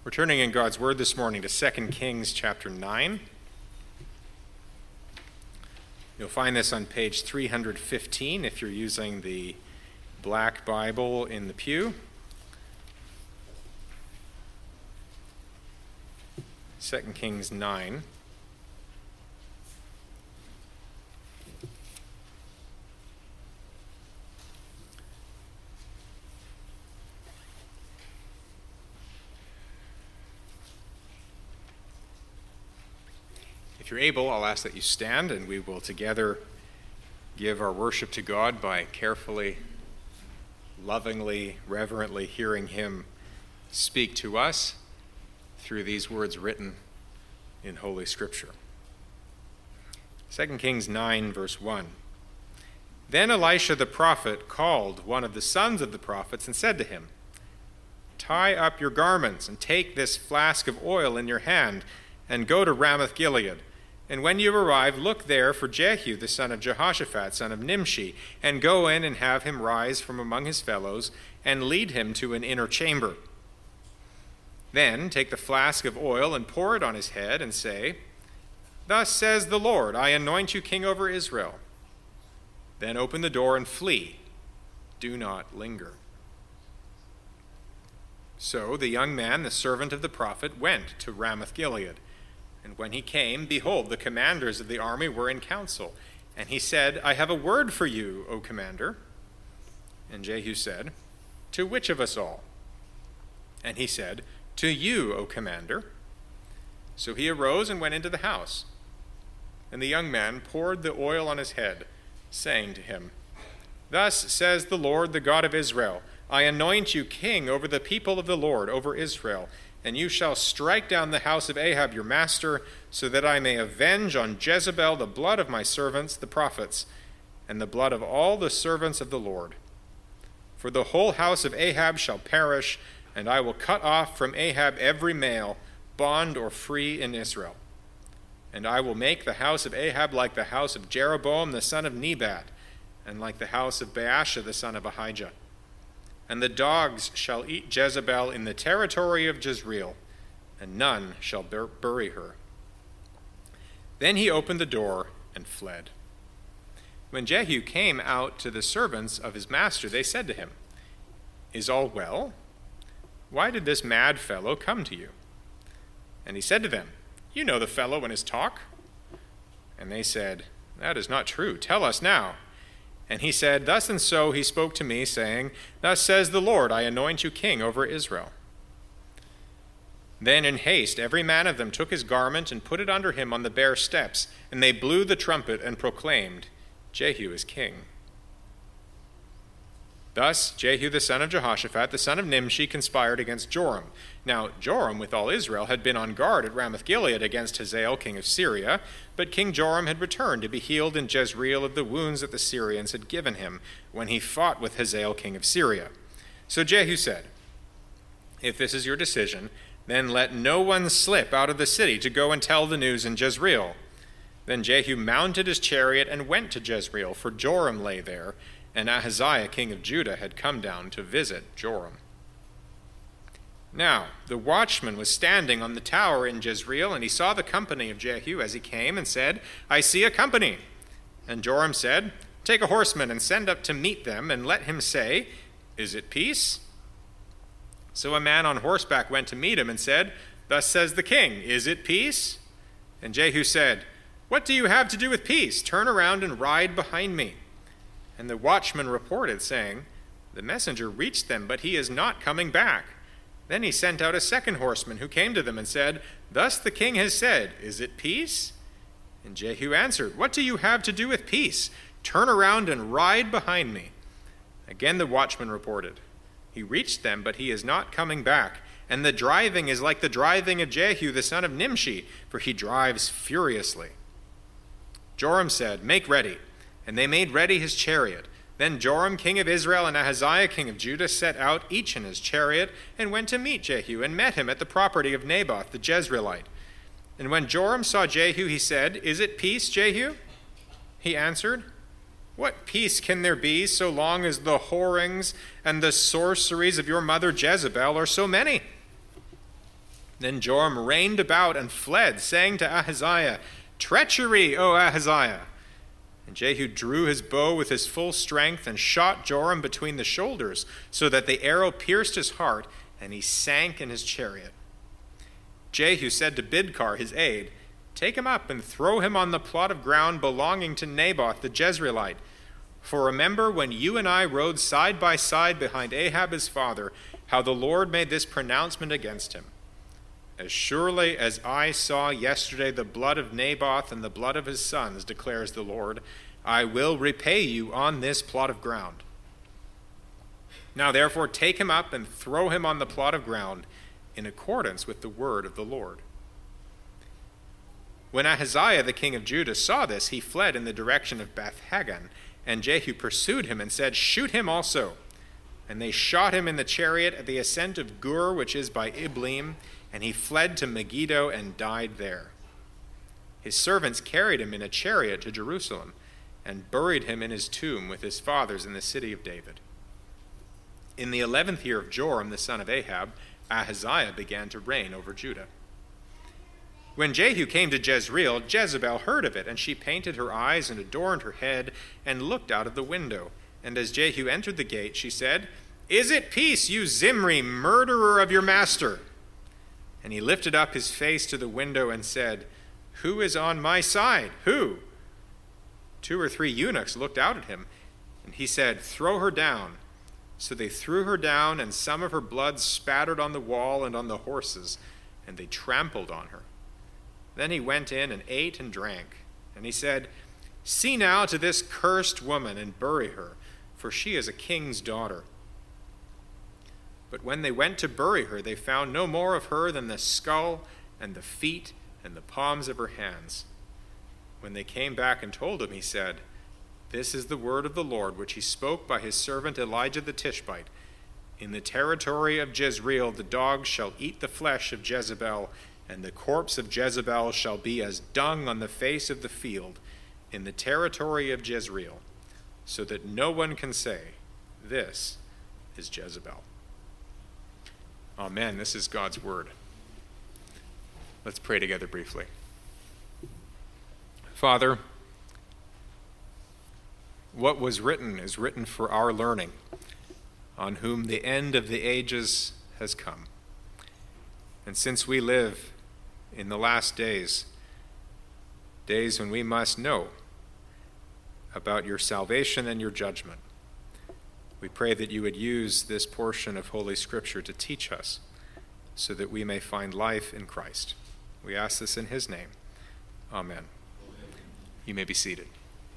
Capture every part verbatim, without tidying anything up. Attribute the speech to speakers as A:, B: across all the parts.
A: We're turning in God's Word this morning to Second Kings chapter nine. You'll find this on page three hundred fifteen if you're using the black Bible in the pew. Second Kings nine. If you're able, I'll ask that you stand and we will together give our worship to God by carefully, lovingly, reverently hearing him speak to us through these words written in Holy Scripture. Second Kings nine, verse one. Then Elisha the prophet called one of the sons of the prophets and said to him, "Tie up your garments and take this flask of oil in your hand and go to Ramoth Gilead. And when you arrive, look there for Jehu the son of Jehoshaphat, son of Nimshi, and go in and have him rise from among his fellows and lead him to an inner chamber. Then take the flask of oil and pour it on his head and say, 'Thus says the Lord, I anoint you king over Israel.' Then open the door and flee. Do not linger." So the young man, the servant of the prophet, went to Ramoth Gilead. And when he came, behold, the commanders of the army were in council. And he said, "I have a word for you, O commander." And Jehu said, "To which of us all?" And he said, "To you, O commander." So he arose and went into the house. And the young man poured the oil on his head, saying to him, "Thus says the Lord, the God of Israel, I anoint you king over the people of the Lord, over Israel. And you shall strike down the house of Ahab your master, so that I may avenge on Jezebel the blood of my servants, the prophets, and the blood of all the servants of the Lord. For the whole house of Ahab shall perish, and I will cut off from Ahab every male, bond or free in Israel. And I will make the house of Ahab like the house of Jeroboam the son of Nebat, and like the house of Baasha the son of Ahijah. And the dogs shall eat Jezebel in the territory of Jezreel, and none shall bur- bury her." Then he opened the door and fled. When Jehu came out to the servants of his master, they said to him, "Is all well? Why did this mad fellow come to you?" And he said to them, "You know the fellow and his talk." And they said, "That is not true. Tell us now." And he said, "Thus and so he spoke to me, saying, 'Thus says the Lord, I anoint you king over Israel.' Then in haste every man of them took his garment and put it under him on the bare steps, and they blew the trumpet and proclaimed, 'Jehu is king.' Thus Jehu the son of Jehoshaphat, the son of Nimshi, conspired against Joram. Now Joram with all Israel had been on guard at Ramoth Gilead against Hazael king of Syria, but King Joram had returned to be healed in Jezreel of the wounds that the Syrians had given him when he fought with Hazael king of Syria. So Jehu said, "If this is your decision, then let no one slip out of the city to go and tell the news in Jezreel." Then Jehu mounted his chariot and went to Jezreel, for Joram lay there, and Ahaziah king of Judah had come down to visit Joram. Now the watchman was standing on the tower in Jezreel, and he saw the company of Jehu as he came, and said, "I see a company." And Joram said, "Take a horseman and send up to meet them, and let him say, 'Is it peace?'" So a man on horseback went to meet him and said, "Thus says the king, 'Is it peace?'" And Jehu said, "What do you have to do with peace? Turn around and ride behind me." And the watchman reported, saying, "The messenger reached them, but he is not coming back." Then he sent out a second horseman, who came to them and said, "Thus the king has said, 'Is it peace?'" And Jehu answered, "What do you have to do with peace? Turn around and ride behind me." Again the watchman reported, "He reached them, but he is not coming back. And the driving is like the driving of Jehu the son of Nimshi, for he drives furiously." Joram said, "Make ready." And they made ready his chariot. Then Joram king of Israel and Ahaziah king of Judah set out, each in his chariot, and went to meet Jehu, and met him at the property of Naboth the Jezreelite. And when Joram saw Jehu, he said, "Is it peace, Jehu?" He answered, What peace can there be so long as the whorings and the sorceries of your mother Jezebel are so many? Then Joram reined about and fled, saying to Ahaziah, "Treachery, O Ahaziah!" And Jehu drew his bow with his full strength and shot Joram between the shoulders, so that the arrow pierced his heart, and he sank in his chariot. Jehu said to Bidkar, his aide, "Take him up and throw him on the plot of ground belonging to Naboth the Jezreelite. For remember when you and I rode side by side behind Ahab his father, how the Lord made this pronouncement against him. As surely as I saw yesterday the blood of Naboth and the blood of his sons, declares the Lord, I will repay you on this plot of ground. Now therefore take him up and throw him on the plot of ground in accordance with the word of the Lord." When Ahaziah the king of Judah saw this, he fled in the direction of Beth-Haggan, and Jehu pursued him and said, "Shoot him also." And they shot him in the chariot at the ascent of Gur, which is by Ibleam, and he fled to Megiddo and died there. His servants carried him in a chariot to Jerusalem and buried him in his tomb with his fathers in the city of David. In the eleventh year of Joram, the son of Ahab, Ahaziah began to reign over Judah. When Jehu came to Jezreel, Jezebel heard of it, and she painted her eyes and adorned her head and looked out of the window. And as Jehu entered the gate, she said, "Is it peace, you Zimri, murderer of your master?" And he lifted up his face to the window and said, "Who is on my side? Who?" Two or three eunuchs looked out at him, and he said, "Throw her down." So they threw her down, and some of her blood spattered on the wall and on the horses, and they trampled on her. Then he went in and ate and drank. And he said, "See now to this cursed woman and bury her, for she is a king's daughter." But when they went to bury her, they found no more of her than the skull and the feet and the palms of her hands. When they came back and told him, he said, "This is the word of the Lord, which he spoke by his servant Elijah the Tishbite. In the territory of Jezreel the dogs shall eat the flesh of Jezebel, and the corpse of Jezebel shall be as dung on the face of the field in the territory of Jezreel, so that no one can say, 'This is Jezebel.'" Amen. This is God's word. Let's pray together briefly. Father, what was written is written for our learning, on whom the end of the ages has come. And since we live in the last days, days when we must know about your salvation and your judgment, we pray that you would use this portion of Holy Scripture to teach us so that we may find life in Christ. We ask this in his name. Amen. You may be seated.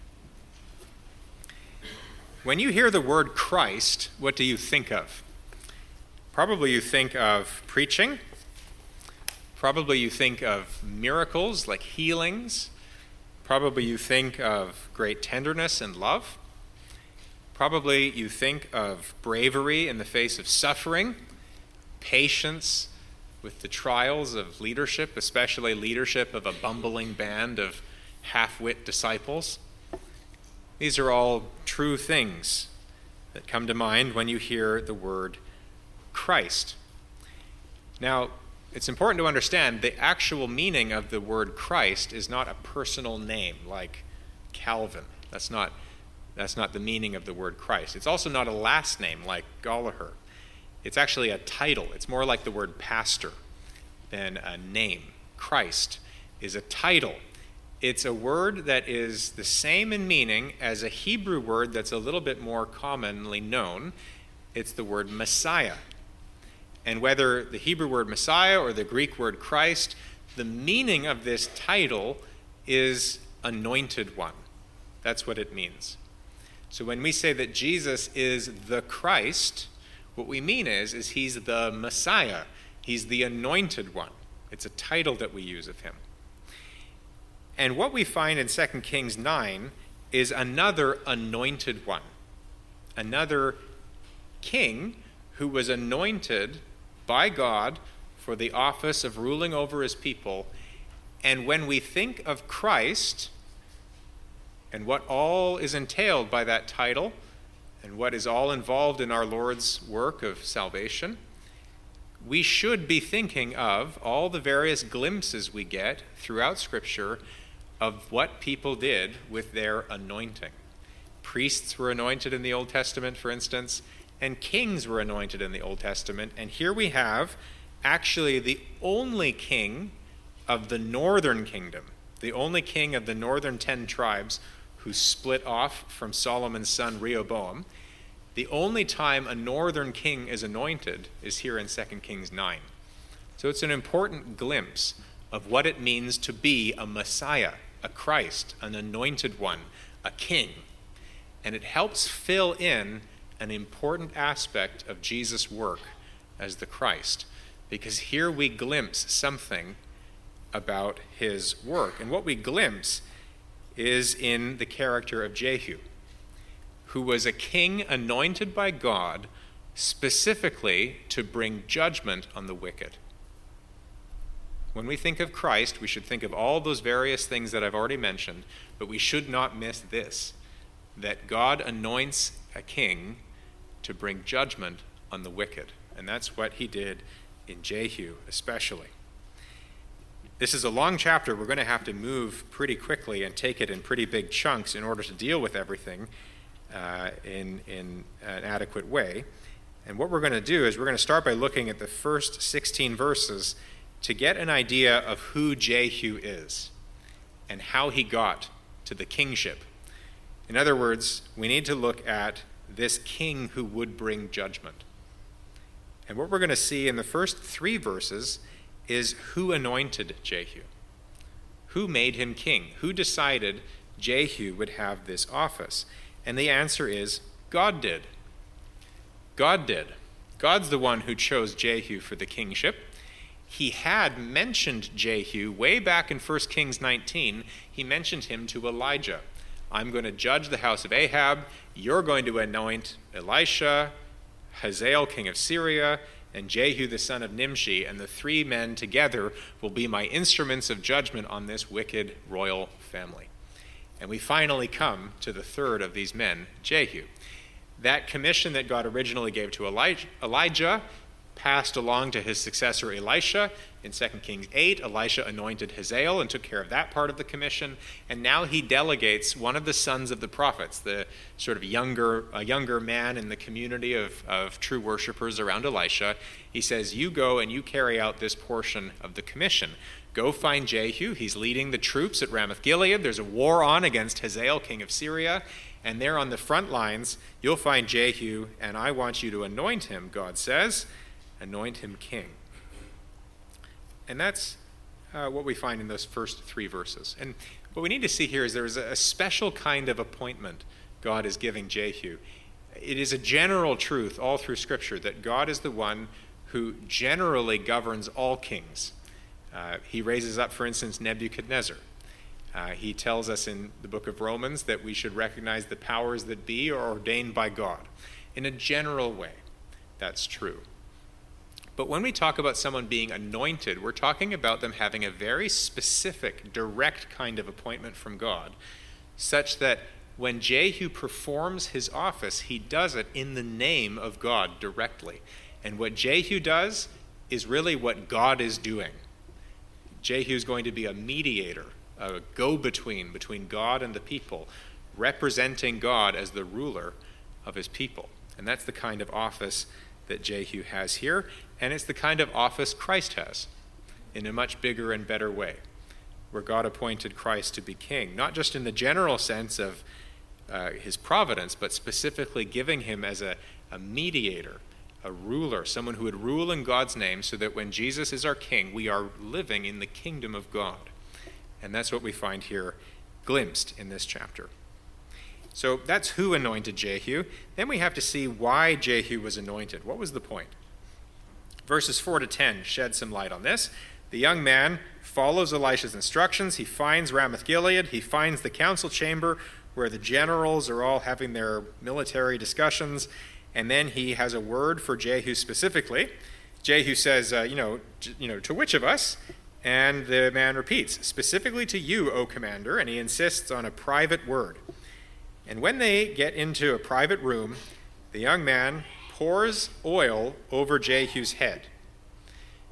A: When you hear the word Christ, what do you think of? Probably you think of preaching. Probably you think of miracles like healings. Probably you think of great tenderness and love. Probably you think of bravery in the face of suffering, patience with the trials of leadership, especially leadership of a bumbling band of half-wit disciples. These are all true things that come to mind when you hear the word Christ. Now, it's important to understand the actual meaning of the word Christ is not a personal name like Calvin. That's not, that's not the meaning of the word Christ. It's also not a last name like Gallagher. It's actually a title. It's more like the word pastor than a name. Christ is a title. It's a word that is the same in meaning as a Hebrew word that's a little bit more commonly known. It's the word Messiah. And whether the Hebrew word Messiah or the Greek word Christ, the meaning of this title is anointed one. That's what it means. So when we say that Jesus is the Christ, what we mean is, is he's the Messiah. He's the anointed one. It's a title that we use of him. And what we find in Second Kings nine is another anointed one, another king who was anointed by God for the office of ruling over his people. And when we think of Christ and what all is entailed by that title and what is all involved in our Lord's work of salvation, we should be thinking of all the various glimpses we get throughout Scripture of what people did with their anointing. Priests were anointed in the Old Testament, for instance, and kings were anointed in the Old Testament. And here we have actually the only king of the northern kingdom, the only king of the northern ten tribes who split off from Solomon's son Rehoboam. The only time a northern king is anointed is here in Second Kings nine. So it's an important glimpse of what it means to be a Messiah, a Christ, an anointed one, a king. And it helps fill in an important aspect of Jesus' work as the Christ, because here we glimpse something about his work. And what we glimpse is in the character of Jehu, who was a king anointed by God specifically to bring judgment on the wicked. When we think of Christ, we should think of all those various things that I've already mentioned, but we should not miss this, that God anoints a king to bring judgment on the wicked. And that's what he did in Jehu especially. This is a long chapter. We're going to have to move pretty quickly and take it in pretty big chunks in order to deal with everything uh, in, in an adequate way. And what we're going to do is we're going to start by looking at the first sixteen verses to get an idea of who Jehu is and how he got to the kingship. In other words, we need to look at this king who would bring judgment. And what we're going to see in the first three verses is who anointed Jehu, who made him king, who decided Jehu would have this office. And the answer is God did. God did. God's the one who chose Jehu for the kingship. He had mentioned Jehu way back in First Kings nineteen. He mentioned him to Elijah. I'm going to judge the house of Ahab. You're going to anoint Elisha, Hazael, king of Syria, and Jehu, the son of Nimshi, and the three men together will be my instruments of judgment on this wicked royal family. And we finally come to the third of these men, Jehu. That commission that God originally gave to Elijah passed along to his successor Elisha. In Second Kings eight, Elisha anointed Hazael and took care of that part of the commission. And now he delegates one of the sons of the prophets, the sort of younger, a younger man in the community of, of true worshipers around Elisha. He says, you go and you carry out this portion of the commission. Go find Jehu. He's leading the troops at Ramoth Gilead. There's a war on against Hazael, king of Syria. And there on the front lines, you'll find Jehu, and I want you to anoint him, God says. Anoint him king. And that's uh, what we find in those first three verses. And what we need to see here is there is a special kind of appointment God is giving Jehu. It is a general truth all through Scripture that God is the one who generally governs all kings. Uh, he raises up, for instance, Nebuchadnezzar. Uh, he tells us in the book of Romans that we should recognize the powers that be are ordained by God. In a general way, that's true. But when we talk about someone being anointed, we're talking about them having a very specific, direct kind of appointment from God, such that when Jehu performs his office, he does it in the name of God directly. And what Jehu does is really what God is doing. Jehu is going to be a mediator, a go-between between God and the people, representing God as the ruler of his people. And that's the kind of office that Jehu has here, and it's the kind of office Christ has in a much bigger and better way, where God appointed Christ to be king, not just in the general sense of uh, his providence, but specifically giving him as a, a mediator, a ruler, someone who would rule in God's name, so that when Jesus is our king, we are living in the kingdom of God. And that's what we find here glimpsed in this chapter. So that's who anointed Jehu. Then we have to see why Jehu was anointed. What was the point? Verses four to ten shed some light on this. The young man follows Elisha's instructions. He finds Ramoth Gilead. He finds the council chamber where the generals are all having their military discussions. And then he has a word for Jehu specifically. Jehu says, uh, you know, j- you know, to which of us? And the man repeats, specifically to you, O commander. And he insists on a private word. And when they get into a private room, the young man pours oil over Jehu's head.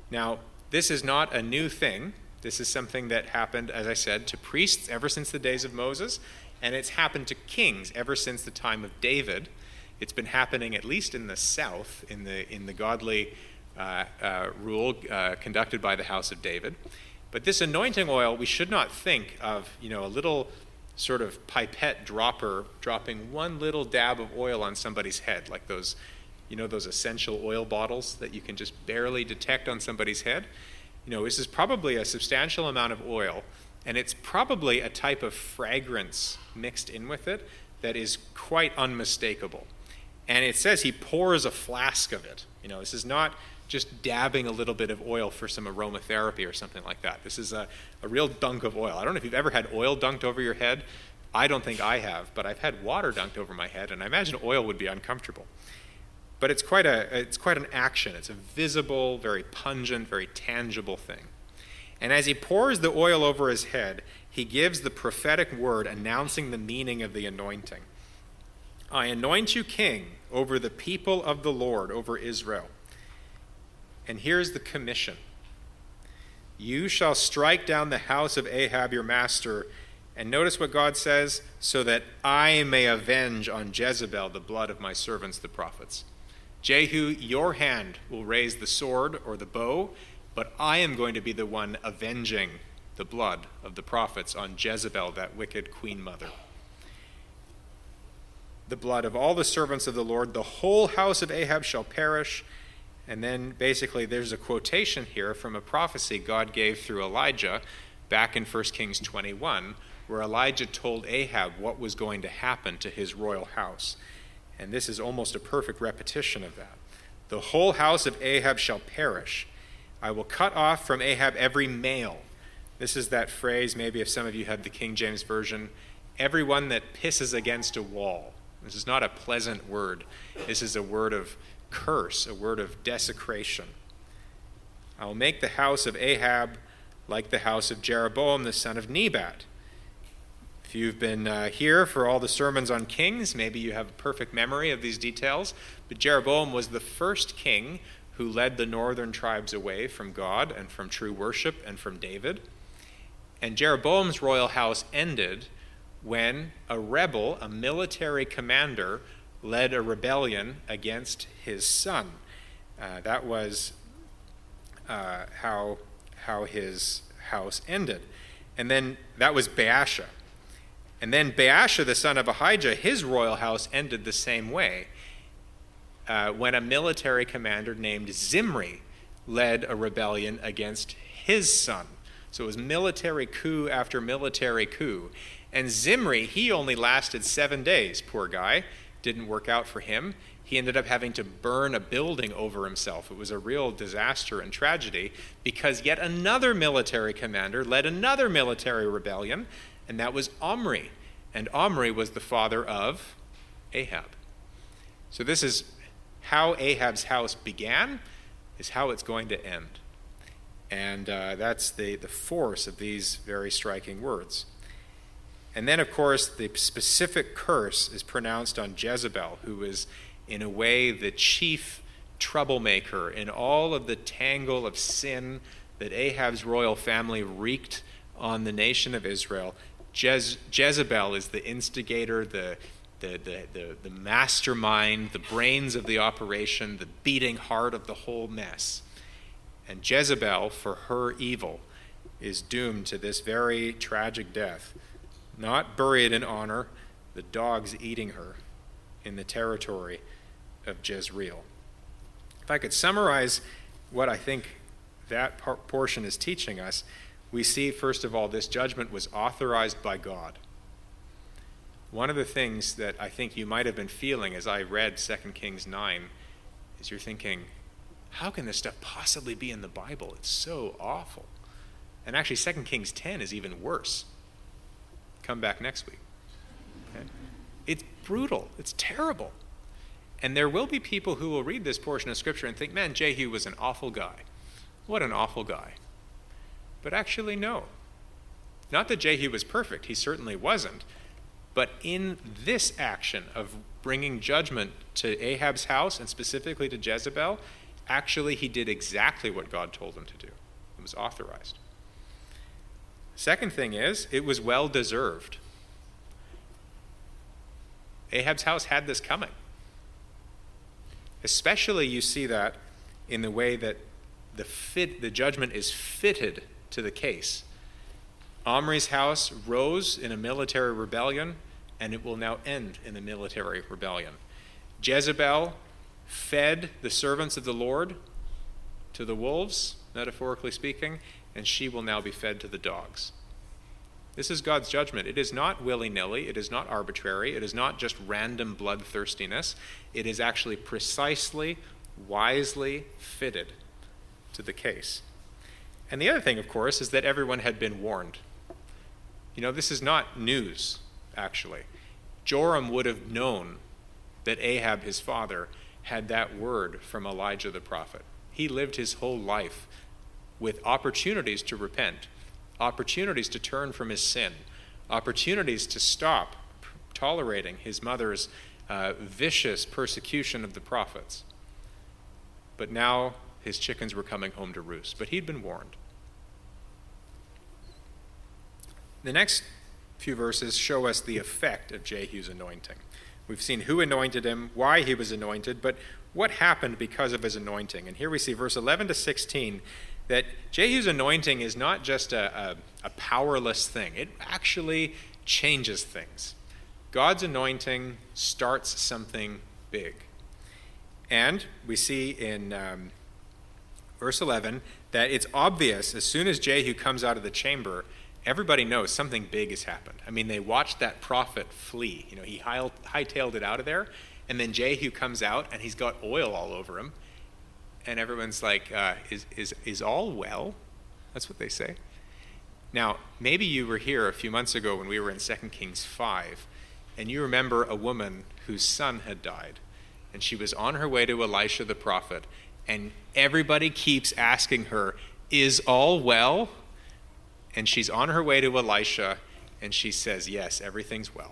A: Now, this is not a new thing. This is something that happened, as I said, to priests ever since the days of Moses, and it's happened to kings ever since the time of David. It's been happening at least in the south, in the in the godly uh, uh, rule uh, conducted by the house of David. But this anointing oil, we should not think of, you know, a little sort of pipette dropper dropping one little dab of oil on somebody's head, like those, you know, those essential oil bottles that you can just barely detect on somebody's head. You know, this is probably a substantial amount of oil, and it's probably a type of fragrance mixed in with it that is quite unmistakable. And it says he pours a flask of it. You know, this is not just dabbing a little bit of oil for some aromatherapy or something like that. This is a, a real dunk of oil. I don't know if you've ever had oil dunked over your head. I don't think I have, but I've had water dunked over my head, and I imagine oil would be uncomfortable. But it's quite a it's quite an action. It's a visible, very pungent, very tangible thing. And as he pours the oil over his head, he gives the prophetic word announcing the meaning of the anointing. I anoint you king over the people of the Lord, over Israel. And here's the commission. You shall strike down the house of Ahab your master, and notice what God says, so that I may avenge on Jezebel the blood of my servants the prophets. Jehu, your hand will raise the sword or the bow, but I am going to be the one avenging the blood of the prophets on Jezebel, that wicked queen mother. The blood of all the servants of the Lord, the whole house of Ahab shall perish. And then basically there's a quotation here from a prophecy God gave through Elijah back in First Kings twenty-one, where Elijah told Ahab what was going to happen to his royal house. And this is almost a perfect repetition of that. The whole house of Ahab shall perish. I will cut off from Ahab every male. This is that phrase, maybe if some of you have the King James Version, everyone that pisses against a wall. This is not a pleasant word. This is a word of curse, a word of desecration. I will make the house of Ahab like the house of Jeroboam the son of Nebat. If you've been uh, here for all the sermons on kings, maybe you have a perfect memory of these details, but Jeroboam was the first king who led the northern tribes away from God and from true worship and from David. And Jeroboam's royal house ended when a rebel, a military commander, led a rebellion against his son. Uh, that was uh, how, how his house ended. And then that was Baasha. And then Baasha, the son of Ahijah, his royal house ended the same way uh, when a military commander named Zimri led a rebellion against his son. So it was military coup after military coup. And Zimri, he only lasted seven days, poor guy. Didn't work out for him. He ended up having to burn a building over himself. It was a real disaster and tragedy because yet another military commander led another military rebellion, and that was Omri. And Omri was the father of Ahab. So this is how Ahab's house began, is how it's going to end. And uh, that's the, the force of these very striking words. And then, of course, the specific curse is pronounced on Jezebel, who is, in a way, the chief troublemaker in all of the tangle of sin that Ahab's royal family wreaked on the nation of Israel. Jez- Jezebel is the instigator, the, the, the, the, the mastermind, the brains of the operation, the beating heart of the whole mess. And Jezebel, for her evil, is doomed to this very tragic death. Not buried in honor, the dogs eating her in the territory of Jezreel. If I could summarize what I think that par- portion is teaching us, we see, first of all, this judgment was authorized by God. One of the things that I think you might have been feeling as I read Second Kings nine is you're thinking, how can this stuff possibly be in the Bible? It's so awful. And actually, Second Kings ten is even worse. Come back next week. Okay? It's brutal. It's terrible. And there will be people who will read this portion of Scripture and think, man, Jehu was an awful guy. What an awful guy. But actually, no. Not that Jehu was perfect. He certainly wasn't. But in this action of bringing judgment to Ahab's house and specifically to Jezebel, Actually, he did exactly what God told him to do. It was authorized. Second thing is, it was well deserved. Ahab's house had this coming. Especially you see that in the way that the fit, the judgment is fitted to the case. Omri's house rose in a military rebellion, and it will now end in a military rebellion. Jezebel fed the servants of the Lord to the wolves, metaphorically speaking, and she will now be fed to the dogs. This is God's judgment. It is not willy-nilly. It is not arbitrary. It is not just random bloodthirstiness. It is actually precisely, wisely fitted to the case. And the other thing, of course, is that everyone had been warned. You know, this is not news, actually. Joram would have known that Ahab, his father, had that word from Elijah the prophet. He lived his whole life with opportunities to repent, opportunities to turn from his sin, opportunities to stop tolerating his mother's uh, vicious persecution of the prophets. But now his chickens were coming home to roost. But he'd been warned. The next few verses show us the effect of Jehu's anointing. We've seen who anointed him, why he was anointed, but what happened because of his anointing. And here we see verse eleven to sixteen, that Jehu's anointing is not just a, a, a powerless thing. It actually changes things. God's anointing starts something big. And we see in um, verse eleven that it's obvious as soon as Jehu comes out of the chamber, everybody knows something big has happened. I mean, they watched that prophet flee. You know, he high- hightailed it out of there, and then Jehu comes out, and he's got oil all over him. And everyone's like, uh, is, is, is all well? That's what they say. Now, maybe you were here a few months ago when we were in Second Kings five, and you remember a woman whose son had died, and she was on her way to Elisha the prophet, and everybody keeps asking her, is all well? And she's on her way to Elisha, and she says, yes, everything's well.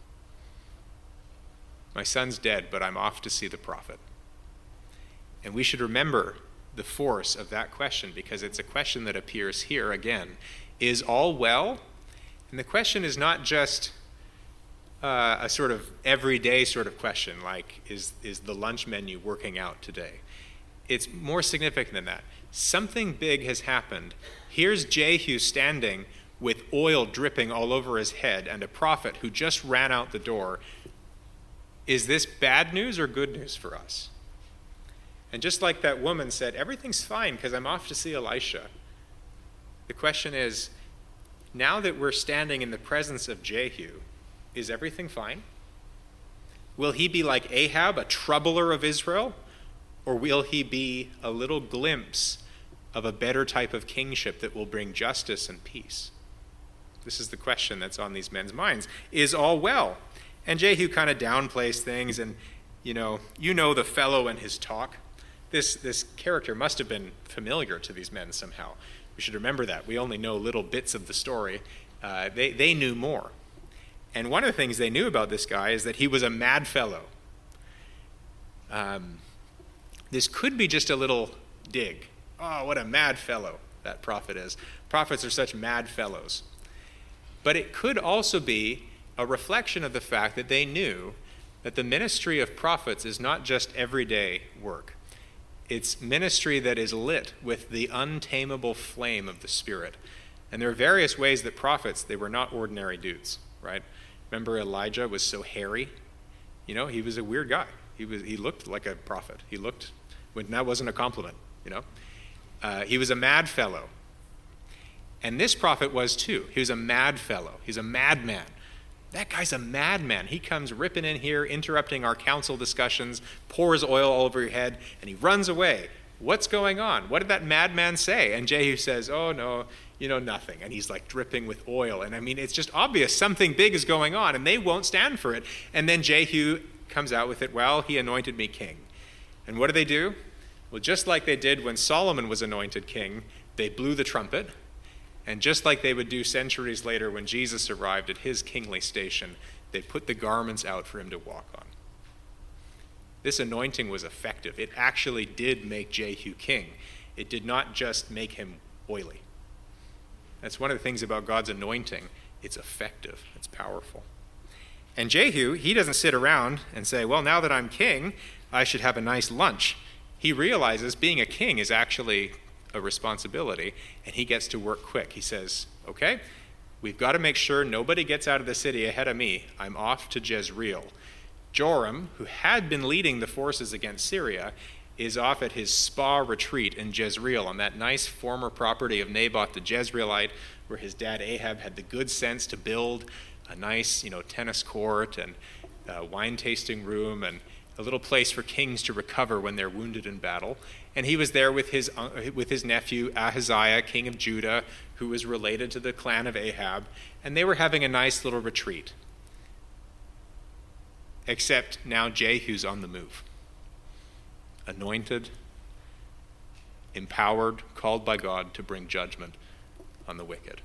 A: My son's dead, but I'm off to see the prophet. And we should remember the force of that question, because it's a question that appears here again. Is all well? And the question is not just uh, a sort of everyday sort of question, like is, is the lunch menu working out today? It's more significant than that. Something big has happened. Here's Jehu standing with oil dripping all over his head and a prophet who just ran out the door. Is this bad news or good news for us? And just like that woman said, everything's fine because I'm off to see Elisha. The question is, now that we're standing in the presence of Jehu, is everything fine? Will he be like Ahab, a troubler of Israel? Or will he be a little glimpse of a better type of kingship that will bring justice and peace? This is the question that's on these men's minds. Is all well? And Jehu kind of downplays things, and you know, you know the fellow and his talk. This, this character must have been familiar to these men somehow. We should remember that. We only know little bits of the story. Uh, they, they knew more. And one of the things they knew about this guy is that he was a mad fellow. Um, this could be just a little dig. Oh, what a mad fellow that prophet is. Prophets are such mad fellows. But it could also be a reflection of the fact that they knew that the ministry of prophets is not just everyday work. It's ministry that is lit with the untamable flame of the Spirit. And there are various ways that prophets, they were not ordinary dudes, right? Remember Elijah was so hairy? You know, he was a weird guy. He was he looked like a prophet. He looked, when that wasn't a compliment, you know. Uh, he was a mad fellow. And this prophet was too. He was a mad fellow. He's a madman. That guy's a madman. He comes ripping in here, interrupting our council discussions, pours oil all over your head, and he runs away. What's going on? What did that madman say? And Jehu says, oh, no, you know, nothing. And he's like dripping with oil. And I mean, it's just obvious something big is going on, and they won't stand for it. And then Jehu comes out with it, well, he anointed me king. And what do they do? Well, just like they did when Solomon was anointed king, they blew the trumpet. And just like they would do centuries later when Jesus arrived at his kingly station, they put the garments out for him to walk on. This anointing was effective. It actually did make Jehu king. It did not just make him oily. That's one of the things about God's anointing. It's effective. It's powerful. And Jehu, he doesn't sit around and say, well, now that I'm king, I should have a nice lunch. He realizes being a king is actually a responsibility, and he gets to work quick. He says, okay, we've got to make sure nobody gets out of the city ahead of me. I'm off to Jezreel. Joram, who had been leading the forces against Syria, is off at his spa retreat in Jezreel, on that nice former property of Naboth the Jezreelite, where his dad Ahab had the good sense to build a nice, you know, tennis court and a wine tasting room and a little place for kings to recover when they're wounded in battle. And he was there with his uh, with his nephew Ahaziah, king of Judah, who was related to the clan of Ahab, and they were having a nice little retreat. Except now Jehu's on the move. Anointed, empowered, called by God to bring judgment on the wicked.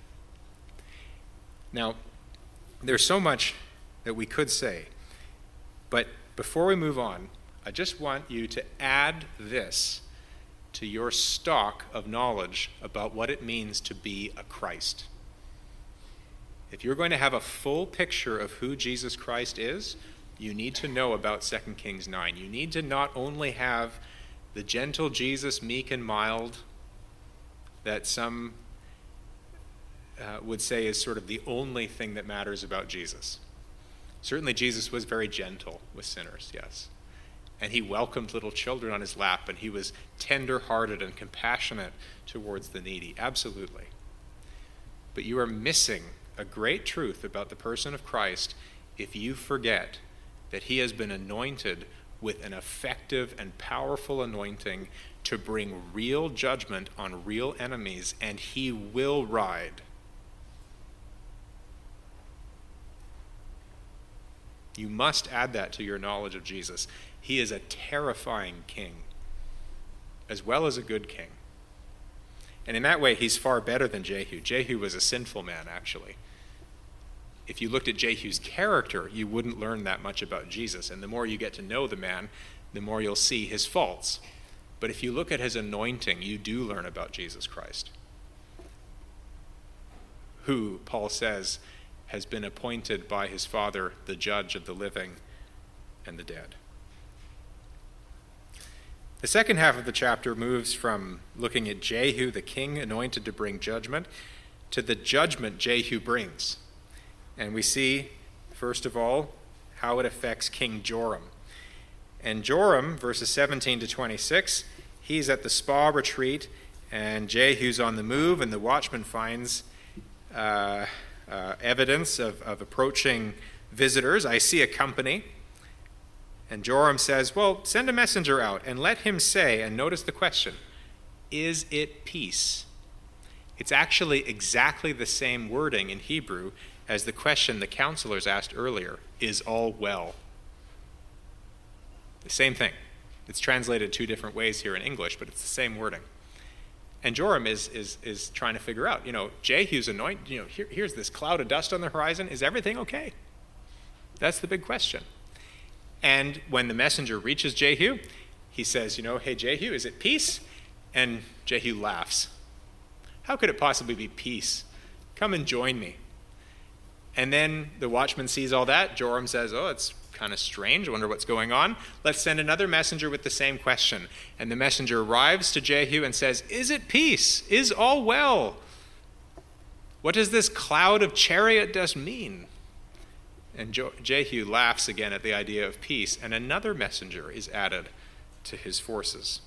A: Now, there's so much that we could say, but before we move on, I just want you to add this to your stock of knowledge about what it means to be a Christ. If you're going to have a full picture of who Jesus Christ is, you need to know about Second Kings nine. You need to not only have the gentle Jesus, meek and mild, that some uh, would say is sort of the only thing that matters about Jesus. Certainly Jesus was very gentle with sinners, yes. And he welcomed little children on his lap, and he was tender-hearted and compassionate towards the needy, absolutely. But you are missing a great truth about the person of Christ if you forget that he has been anointed with an effective and powerful anointing to bring real judgment on real enemies, and he will ride. You must add that to your knowledge of Jesus. He is a terrifying king, as well as a good king. And in that way, he's far better than Jehu. Jehu was a sinful man, actually. If you looked at Jehu's character, you wouldn't learn that much about Jesus. And the more you get to know the man, the more you'll see his faults. But if you look at his anointing, you do learn about Jesus Christ, who, Paul says, has been appointed by his Father, the judge of the living and the dead. The second half of the chapter moves from looking at Jehu, the king anointed to bring judgment, to the judgment Jehu brings. And we see, first of all, how it affects King Joram. And Joram, verses seventeen to twenty-six, he's at the spa retreat, and Jehu's on the move, and the watchman finds uh, uh, evidence of, of approaching visitors. I see a company. And Joram says, well, send a messenger out and let him say, and notice the question, is it peace? It's actually exactly the same wording in Hebrew as the question the counselors asked earlier, is all well? The same thing. It's translated two different ways here in English, but it's the same wording. And Joram is is is trying to figure out, you know, Jehu's anointed, you know, here, here's this cloud of dust on the horizon. Is everything okay? That's the big question. And when the messenger reaches Jehu, he says, you know, hey, Jehu, is it peace? And Jehu laughs. How could it possibly be peace? Come and join me. And then the watchman sees all that. Joram says, oh, it's kind of strange. I wonder what's going on. Let's send another messenger with the same question. And the messenger arrives to Jehu and says, is it peace? Is all well? What does this cloud of chariot dust mean? And Jehu laughs again at the idea of peace, and another messenger is added to his forces.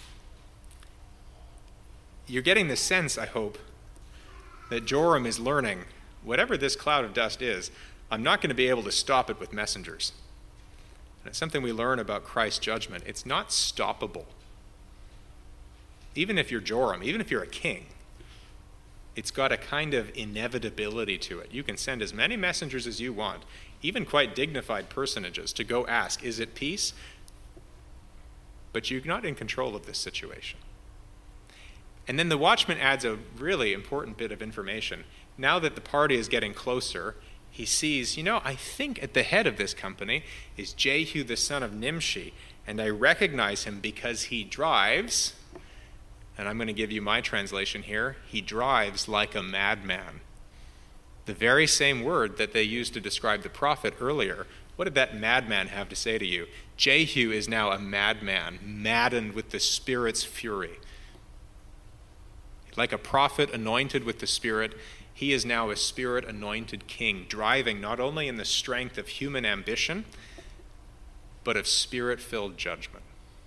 A: You're getting the sense, I hope, that Joram is learning, whatever this cloud of dust is, I'm not going to be able to stop it with messengers. And it's something we learn about Christ's judgment. It's not stoppable. Even if you're Joram, even if you're a king, it's got a kind of inevitability to it. You can send as many messengers as you want, even quite dignified personages, to go ask, is it peace? But you're not in control of this situation. And then the watchman adds a really important bit of information. Now that the party is getting closer he sees, you know, I think at the head of this company is Jehu the son of Nimshi, and I recognize him because he drives, and I'm going to give you my translation here, he drives like a madman. The very same word that they used to describe the prophet earlier. What did that madman have to say to you? Jehu is now a madman, maddened with the Spirit's fury. Like a prophet anointed with the Spirit, he is now a Spirit-anointed king, driving not only in the strength of human ambition, but of Spirit-filled judgment.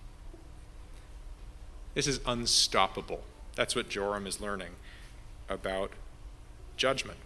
A: This is unstoppable. That's what Joram is learning about judgment.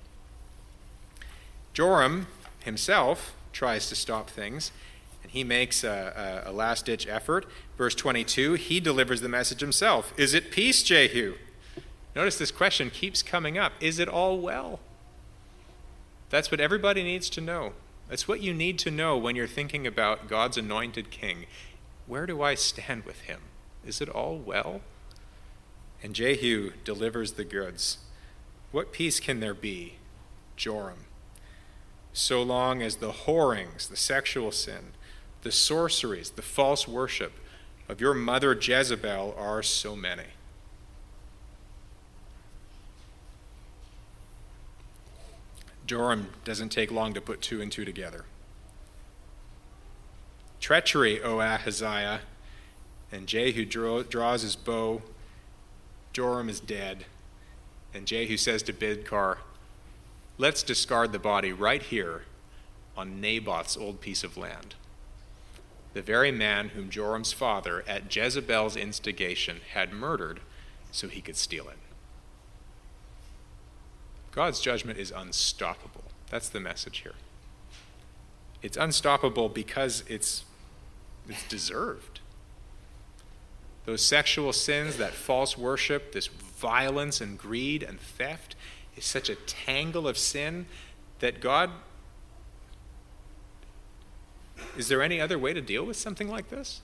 A: Joram himself tries to stop things, and he makes a, a, a last-ditch effort. Verse twenty-two, he delivers the message himself. Is it peace, Jehu? Notice this question keeps coming up. Is it all well? That's what everybody needs to know. That's what you need to know when you're thinking about God's anointed king. Where do I stand with him? Is it all well? And Jehu delivers the goods. What peace can there be, Joram? So long as the whorings, the sexual sin, the sorceries, the false worship of your mother Jezebel are so many. Joram doesn't take long to put two and two together. Treachery, O Ahaziah, and Jehu draw, draws his bow. Joram is dead. And Jehu says to Bidkar, let's discard the body right here on Naboth's old piece of land. The very man whom Joram's father, at Jezebel's instigation, had murdered so he could steal it. God's judgment is unstoppable. That's the message here. It's unstoppable because it's, it's deserved. Those sexual sins, that false worship, this violence and greed and theft is such a tangle of sin that God... Is there any other way to deal with something like this?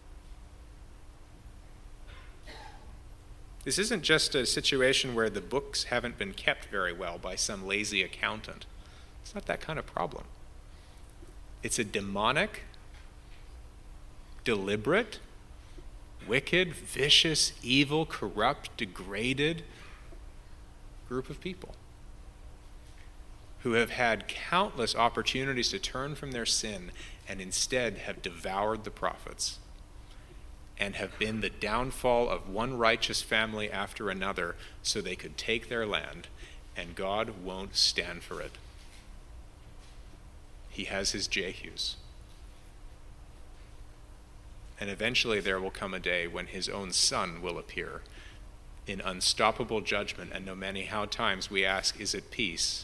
A: This isn't just a situation where the books haven't been kept very well by some lazy accountant. It's not that kind of problem. It's a demonic, deliberate, wicked, vicious, evil, corrupt, degraded group of people who have had countless opportunities to turn from their sin and instead have devoured the prophets and have been the downfall of one righteous family after another so they could take their land, and God won't stand for it. He has his Jehus. And eventually there will come a day when his own son will appear in unstoppable judgment, and no matter how times we ask, is it peace?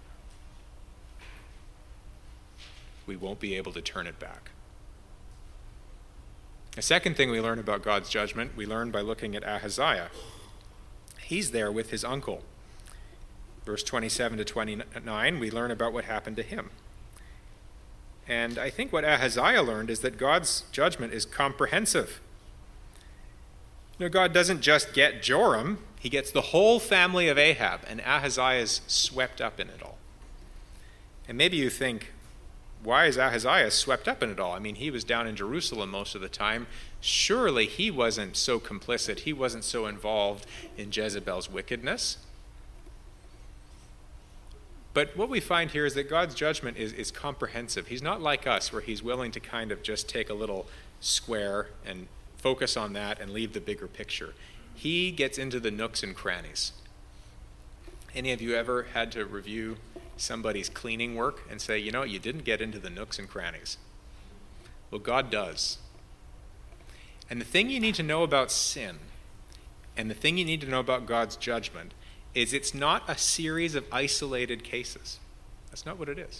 A: We won't be able to turn it back. The second thing we learn about God's judgment, we learn by looking at Ahaziah. He's there with his uncle. Verse twenty-seven to twenty-nine, we learn about what happened to him. And I think what Ahaziah learned is that God's judgment is comprehensive. You know, God doesn't just get Joram, he gets the whole family of Ahab, and Ahaziah is swept up in it all. And maybe you think, why is Ahaziah swept up in it all? I mean, he was down in Jerusalem most of the time. Surely he wasn't so complicit. He wasn't so involved in Jezebel's wickedness. But what we find here is that God's judgment is, is comprehensive. He's not like us, where he's willing to kind of just take a little square and focus on that and leave the bigger picture. He gets into the nooks and crannies. Any of you ever had to review somebody's cleaning work and say, you know, you didn't get into the nooks and crannies? Well, God does. And the thing you need to know about sin, and the thing you need to know about God's judgment, is it's not a series of isolated cases. That's not what it is.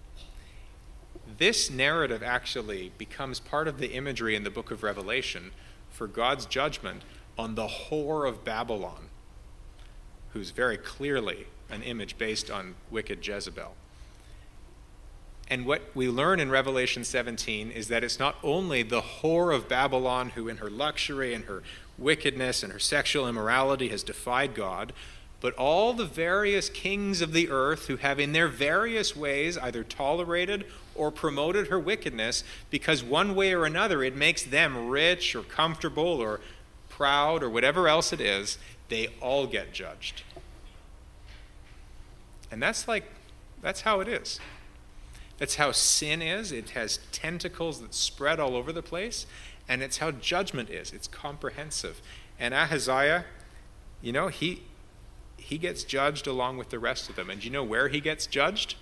A: This narrative actually becomes part of the imagery in the book of Revelation for God's judgment on the whore of Babylon, who's very clearly an image based on wicked Jezebel. And what we learn in Revelation seventeen is that it's not only the whore of Babylon who in her luxury and her wickedness and her sexual immorality has defied God, but all the various kings of the earth who have in their various ways either tolerated or promoted her wickedness, because one way or another it makes them rich or comfortable or proud or whatever else it is, they all get judged. And that's like, that's how it is. That's how sin is. It has tentacles that spread all over the place. And it's how judgment is. It's comprehensive. And Ahaziah, you know, he he gets judged along with the rest of them. And do you know where he gets judged?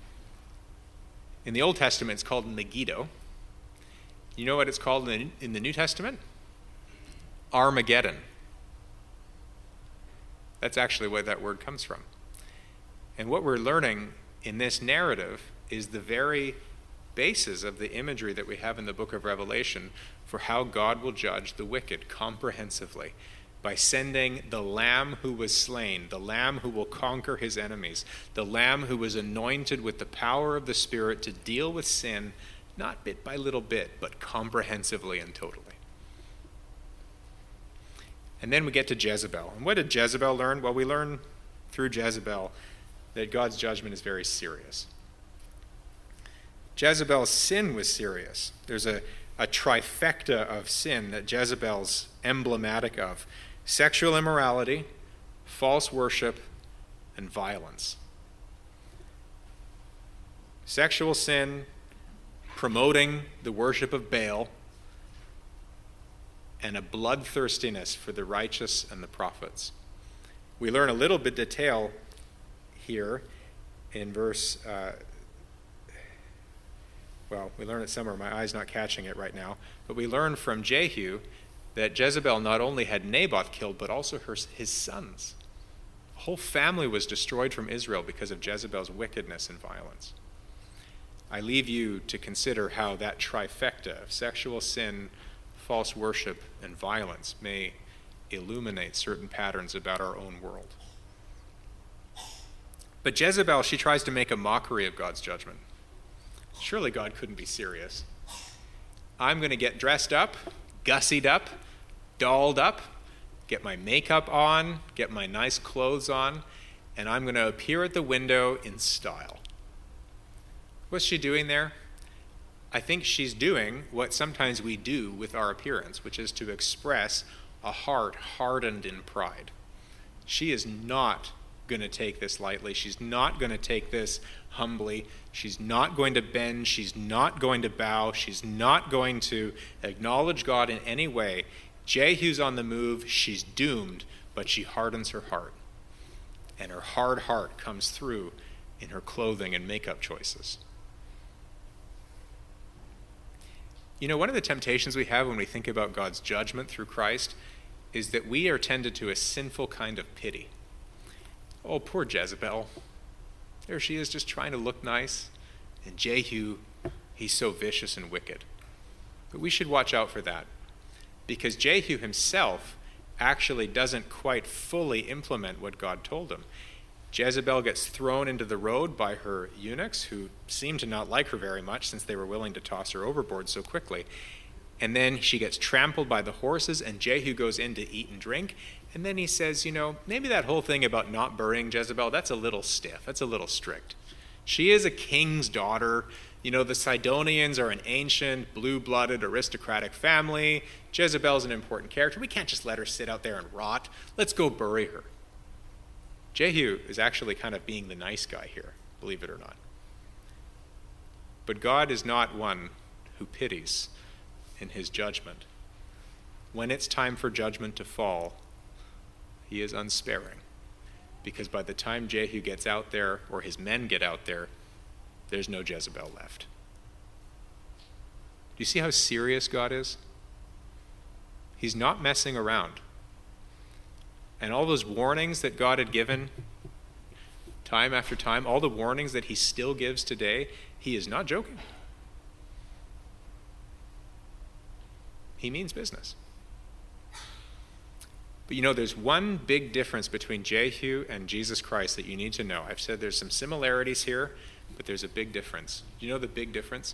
A: In the Old Testament, it's called Megiddo. You know what it's called in the, in the New Testament? Armageddon. That's actually where that word comes from. And what we're learning in this narrative is the very basis of the imagery that we have in the book of Revelation for how God will judge the wicked comprehensively by sending the Lamb who was slain, the Lamb who will conquer his enemies, the Lamb who was anointed with the power of the Spirit to deal with sin, not bit by little bit, but comprehensively and totally. And then we get to Jezebel. And what did Jezebel learn? Well, we learn through Jezebel that God's judgment is very serious. Jezebel's sin was serious. There's a, a trifecta of sin that Jezebel's emblematic of: sexual immorality, false worship, and violence. Sexual sin, promoting the worship of Baal, and a bloodthirstiness for the righteous and the prophets. We learn a little bit detail here in verse, uh, well, we learn it somewhere. My eye's not catching it right now. But we learn from Jehu that Jezebel not only had Naboth killed, but also her, his sons. A whole family was destroyed from Israel because of Jezebel's wickedness and violence. I leave you to consider how that trifecta of sexual sin, false worship, and violence may illuminate certain patterns about our own world. But Jezebel, she tries to make a mockery of God's judgment. Surely God couldn't be serious. I'm going to get dressed up, gussied up, dolled up, get my makeup on, get my nice clothes on, and I'm going to appear at the window in style. What's she doing there? I think she's doing what sometimes we do with our appearance, which is to express a heart hardened in pride. She is not going to take this lightly. She's not going to take this humbly. She's not going to bend. She's not going to bow. She's not going to acknowledge God in any way. Jehu's on the move. She's doomed, but she hardens her heart. And her hard heart comes through in her clothing and makeup choices. You know, one of the temptations we have when we think about God's judgment through Christ is that we are tended to a sinful kind of pity. Oh, poor Jezebel. There she is, just trying to look nice. And Jehu, he's so vicious and wicked. But we should watch out for that, because Jehu himself actually doesn't quite fully implement what God told him. Jezebel gets thrown into the road by her eunuchs, who seem to not like her very much since they were willing to toss her overboard so quickly. And then she gets trampled by the horses, and Jehu goes in to eat and drink. And then he says, you know, maybe that whole thing about not burying Jezebel, that's a little stiff. That's a little strict. She is a king's daughter. You know, the Sidonians are an ancient, blue-blooded, aristocratic family. Jezebel's an important character. We can't just let her sit out there and rot. Let's go bury her. Jehu is actually kind of being the nice guy here, believe it or not. But God is not one who pities in his judgment. When it's time for judgment to fall, he is unsparing. Because by the time Jehu gets out there, or his men get out there, there's no Jezebel left. Do you see how serious God is? He's not messing around. And all those warnings that God had given time after time, all the warnings that he still gives today, he is not joking. He means business. But you know, there's one big difference between Jehu and Jesus Christ that you need to know. I've said there's some similarities here, but there's a big difference. Do you know the big difference?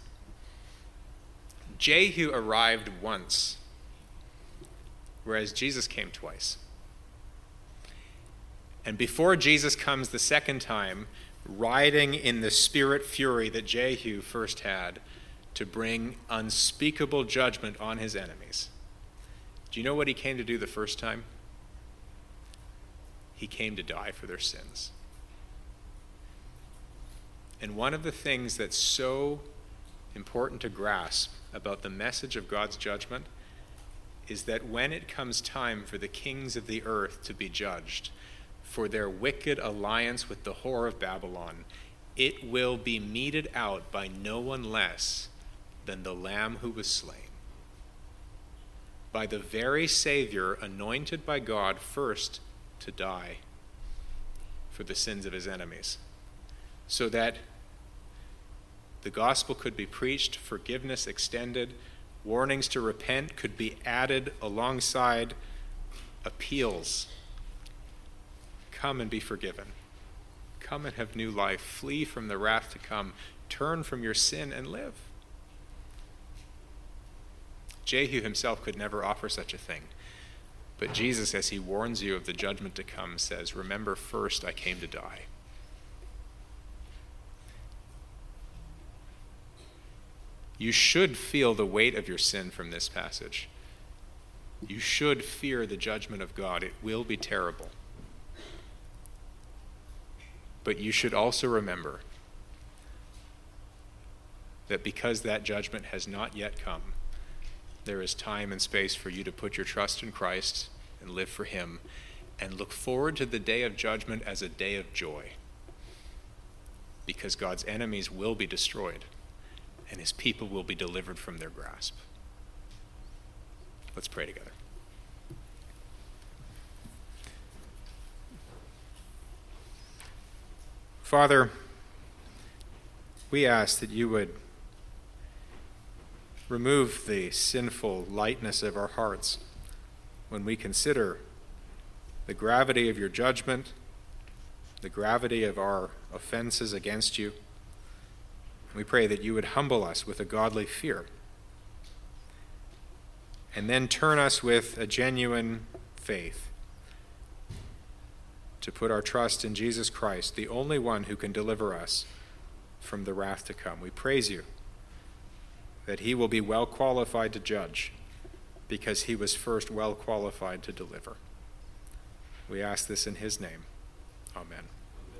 A: Jehu arrived once, whereas Jesus came twice. And before Jesus comes the second time, riding in the spirit fury that Jehu first had to bring unspeakable judgment on his enemies, do you know what he came to do the first time? He came to die for their sins. And one of the things that's so important to grasp about the message of God's judgment is that when it comes time for the kings of the earth to be judged for their wicked alliance with the whore of Babylon, it will be meted out by no one less than the Lamb who was slain, by the very Savior anointed by God first to die for the sins of his enemies, so that the gospel could be preached, forgiveness extended, warnings to repent could be added alongside appeals. Come and be forgiven. Come and have new life. Flee from the wrath to come. Turn from your sin and live. Jehu himself could never offer such a thing. But Jesus, as he warns you of the judgment to come, says, remember first I came to die. You should feel the weight of your sin from this passage. You should fear the judgment of God. It will be terrible. But you should also remember that because that judgment has not yet come, there is time and space for you to put your trust in Christ and live for him and look forward to the day of judgment as a day of joy, because God's enemies will be destroyed and his people will be delivered from their grasp. Let's pray together. Father, we ask that you would remove the sinful lightness of our hearts when we consider the gravity of your judgment, the gravity of our offenses against you. We pray that you would humble us with a godly fear, and then turn us with a genuine faith to put our trust in Jesus Christ, the only one who can deliver us from the wrath to come. We praise you that he will be well qualified to judge because he was first well qualified to deliver. We ask this in his name. Amen.